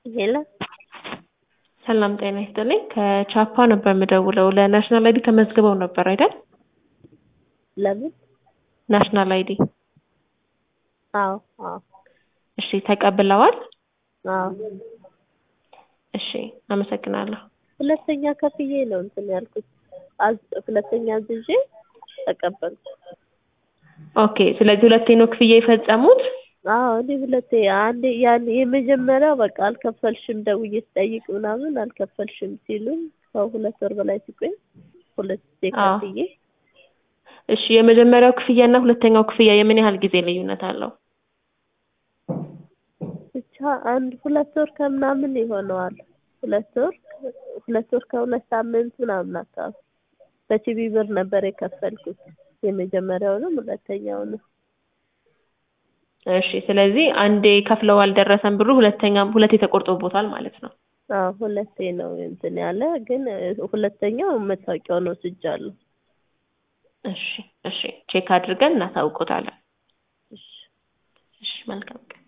ሄሎ ሰላም ጤና ይስጥልኝ። ከቻፓ ነበር የምደውለው። ለናሽናል አይዲ ተመዝግበው ነበር አይደል? ለምን? ናሽናል አይዲ። አዎ አዎ እሺ ተቀብለዋል? አዎ። እሺ አመሰግናለሁ። ሁለተኛ ከፍዬ ነው እንትን ያልኩት። ሁለተኛ አዝዤ ተቀበልኩ። ኦኬ ስለዚህ ሁለቴ ነው ክፍያ የፈጸሙት? አዎ እኔ ሁለቴ አንዴ ያን የመጀመሪያው በቃ አልከፈልሽም ደውዬ ስጠይቅ ምናምን አልከፈልሽም ሲሉኝ ሰው 2 ወር በላይ ሲቆይ ሁለቴ ከፍዬ። እሺ የመጀመሪያው ክፍያና ሁለተኛው ክፍያ የምን ያህል ጊዜ ልዩነት አለው? ብቻ አንድ 2 ወር ከምናምን ይሆነዋል። 2 ወር ከሁለት ሳምንት ምናምን አካባቢ በቲቪ ብር ነበር የከፈልኩት። የመጀመሪያውንም ሁለተኛውንም። እሺ ስለዚህ አንዴ ከፍለው አልደረሰም ብሩ፣ ሁለቴ ተቆርጦቦታል ማለት ነው። አዎ ሁለቴ ነው እንትን ያለ ግን ሁለተኛው መታወቂያውን ወስጃለሁ። እሺ ቼክ አድርገን እናሳውቆታለን። እሺ እሺ መልካም ቀን።